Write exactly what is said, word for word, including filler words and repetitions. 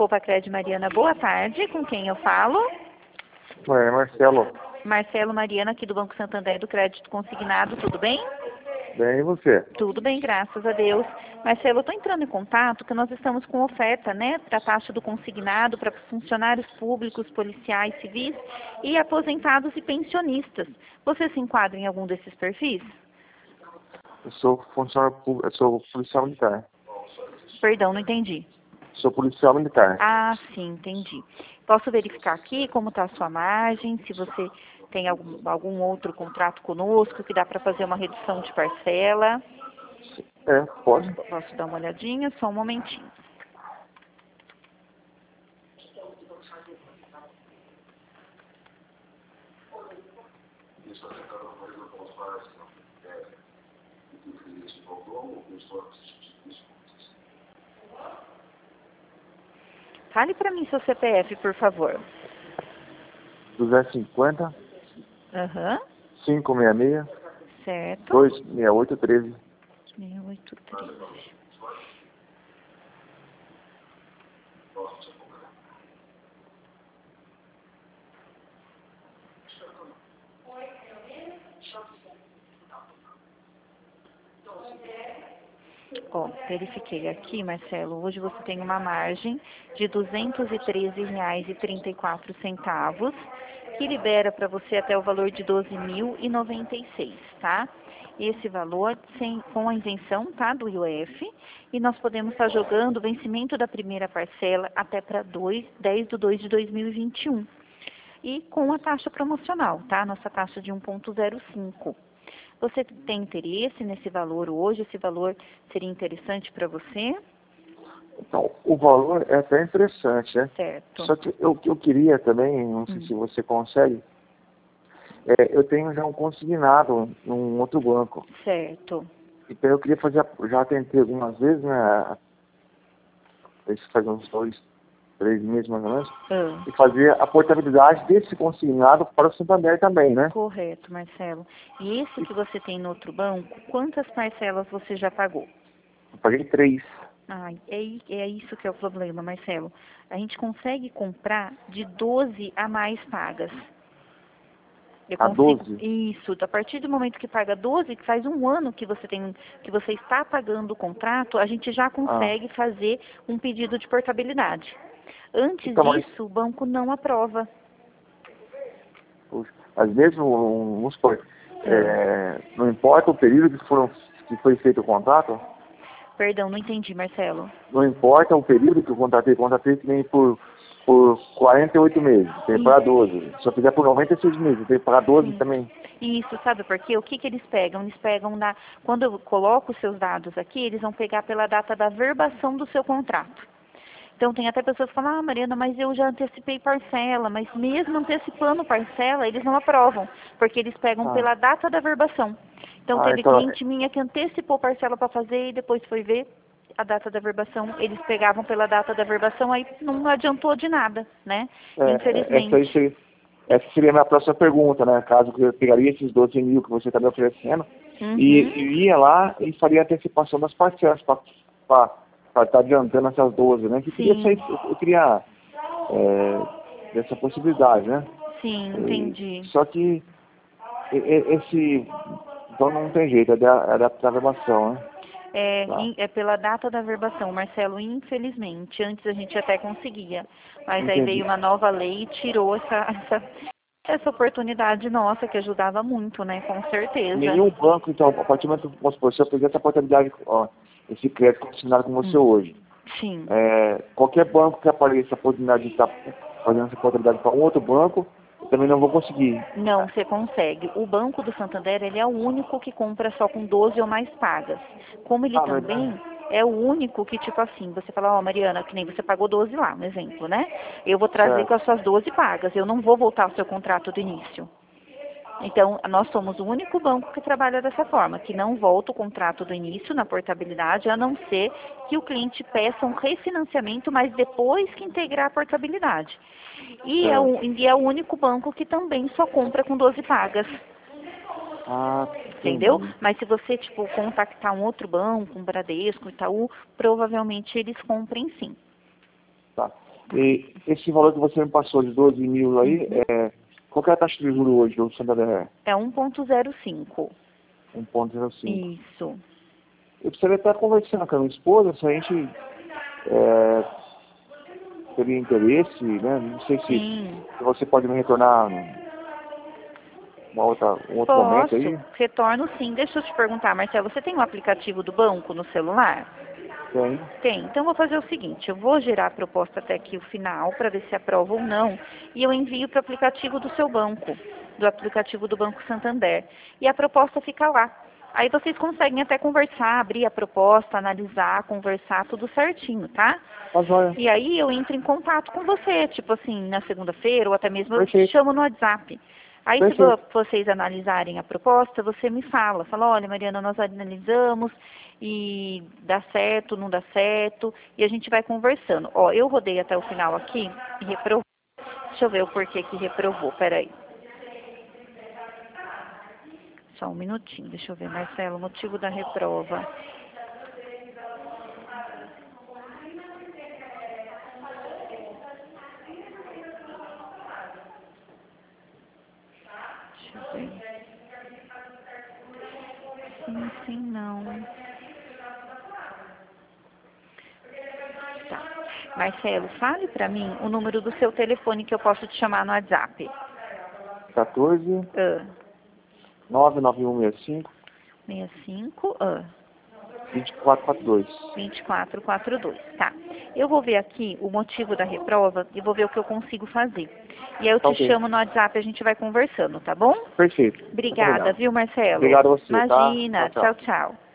Poupa Cred Mariana, boa tarde. Com quem eu falo? Oi, Marcelo. Marcelo Mariana, aqui do Banco Santander do Crédito Consignado, tudo bem? Bem, e você? Tudo bem, graças a Deus. Marcelo, eu estou entrando em contato porque nós estamos com oferta, né, para a taxa do consignado para funcionários públicos, policiais, civis e aposentados e pensionistas. Você se enquadra em algum desses perfis? Eu sou funcionário público, eu sou policial militar. Perdão, não entendi. Sou policial militar. Ah, sim, entendi. Posso verificar aqui como está a sua margem, se você tem algum, algum outro contrato conosco que dá para fazer uma redução de parcela. É, pode. Posso dar uma olhadinha? Só um momentinho. Fale para mim seu C P F, por favor. duzentos e cinquenta, Aham. quinhentos e sessenta e seis, Certo. duzentos e sessenta e oito, treze. seis oito três. Ó, verifiquei aqui, Marcelo, hoje você tem uma margem de duzentos e treze reais e trinta e quatro centavos, que libera para você até o valor de doze mil e noventa e seis, tá? Esse valor sem, com a isenção, tá, do I O F, e nós podemos estar jogando o vencimento da primeira parcela até para dez de dois de dois mil e vinte e um. E com a taxa promocional, tá? Nossa taxa de um ponto zero cinco. Você tem interesse nesse valor hoje? Esse valor seria interessante para você? Então, o valor é até interessante, né? Certo. Só que eu, eu queria também, não sei Hum. se você consegue, é, eu tenho já um consignado num outro banco. Certo. Então eu queria fazer, a- já tentei algumas vezes, né? Isso faz uns dois, três meses mais ou menos. Ah, E fazer a portabilidade desse consignado para o Santander também, né? correto, Marcelo. E esse que você tem no outro banco, quantas parcelas você já pagou? Eu paguei três. Ah, é, i- é isso que é o problema, Marcelo. A gente consegue comprar de doze a mais pagas. Eu A consigo. doze? Isso, a partir do momento que paga doze, que faz um ano que você tem, que você está pagando o contrato, a gente já Ah. consegue fazer um pedido de portabilidade. Antes Então, mas, disso, o banco não aprova. puxa, mas mesmo, vamos supor, Ah, é, não importa o período que, foram, que foi feito o contrato, perdão, não entendi, Marcelo. não importa o período que eu contratei, contratei que nem por, por quarenta e oito meses, tem que pagar doze. Se eu fizer por noventa e seis meses, tem que pagar doze Sim. também. Isso, sabe por quê? O que que eles pegam? Eles pegam na... Quando eu coloco os seus dados aqui, eles vão pegar pela data da verbação do seu contrato. Então, tem até pessoas que falam, ah, Mariana, mas eu já antecipei parcela, mas mesmo antecipando parcela, eles não aprovam, porque eles pegam Ah, pela data da verbação. Então, ah teve então, cliente minha que antecipou parcela para fazer e depois foi ver a data da verbação, eles pegavam pela data da verbação, aí não adiantou de nada, né? é, é, essa, aí Infelizmente. seria, essa seria a minha próxima pergunta, né? Caso que eu pegaria esses doze mil que você está me oferecendo, Uhum. e, e ia lá e faria a antecipação das parcelas para estar adiantando essas doze, né? Que queria Sim, sair, eu, eu queria é, dessa possibilidade, né? sim, E, entendi. só que e- e- esse, então não tem jeito, é da, é da programação, né? É, Tá. in- é pela data da verbação, Marcelo, infelizmente. Antes a gente até conseguia, mas aí veio Entendi. uma nova lei e tirou essa, essa, essa oportunidade nossa, que ajudava muito, né? Com certeza. Nenhum banco, então, a partir do momento que vamos supor, se eu fizer essa portabilidade, ó, esse crédito consignado com você Hum, hoje, sim. é, qualquer banco que apareça a oportunidade de estar fazendo essa portabilidade para um outro banco, eu também não vou conseguir. Não, você consegue. O Banco do Santander, ele é o único que compra só com doze ou mais pagas. Como ele Ah, mas, também é o único que, tipo assim, você fala, ó, Mariana, que nem você pagou doze lá, um exemplo, né? Eu vou trazer com certo. as suas doze pagas, eu não vou voltar ao seu contrato do início. Então, nós somos o único banco que trabalha dessa forma, que não volta o contrato do início na portabilidade, a não ser que o cliente peça um refinanciamento, mas depois que integrar a portabilidade. E é, certo. o, e é o único banco que também só compra com doze pagas. Ah, Entendeu? entendi. Mas se você, tipo, contactar um outro banco, um Bradesco, Itaú, provavelmente eles comprem sim. Tá. E esse valor que você me passou de doze mil aí, Uhum. é, qual que é a taxa de juros hoje do Santander? É um ponto zero cinco. um ponto zero cinco. Isso. Eu precisaria estar conversando com a minha esposa, se a gente é, teria interesse, né? Não sei se, Sim. se você pode me retornar uma outra, um outro momento Posso. aí. Retorno sim. Deixa eu te perguntar, Marcelo, você tem o aplicativo do banco no celular? Tem. Tem. Então, vou fazer o seguinte, eu vou gerar a proposta até aqui o final, para ver se aprova ou não, e eu envio para o aplicativo do seu banco, do aplicativo do Banco Santander. E a proposta fica lá. Aí vocês conseguem até conversar, abrir a proposta, analisar, conversar, tudo certinho, tá? Tá joia. E aí eu entro em contato com você, tipo assim, na segunda-feira, ou até mesmo eu te Perfeito. chamo no WhatsApp. Aí, se vo- Perfeito. vocês analisarem a proposta, você me fala. Fala, olha, Mariana, nós analisamos e dá certo, não dá certo, e a gente vai conversando. Ó, eu rodei até o final aqui e reprovou. Deixa eu ver o porquê que reprovou, peraí. Só um minutinho, deixa eu ver, Marcelo, o motivo da reprova. Deixa eu ver. Sim, sim, não. Tá. Marcelo, fale pra mim o número do seu telefone que eu posso te chamar no WhatsApp. quatorze, Ah, nove nove um seis cinco, sessenta e cinco, ah, vinte e quatro quarenta e dois. vinte e quatro quarenta e dois. Tá. Eu vou ver aqui o motivo da reprova e vou ver o que eu consigo fazer. E aí eu Tá te ok. chamo no WhatsApp e a gente vai conversando, tá bom? Perfeito. Tá Obrigada, combinado. viu, Marcelo? Obrigado a você, tá? Imagina. Tchau, tchau. Tchau, tchau.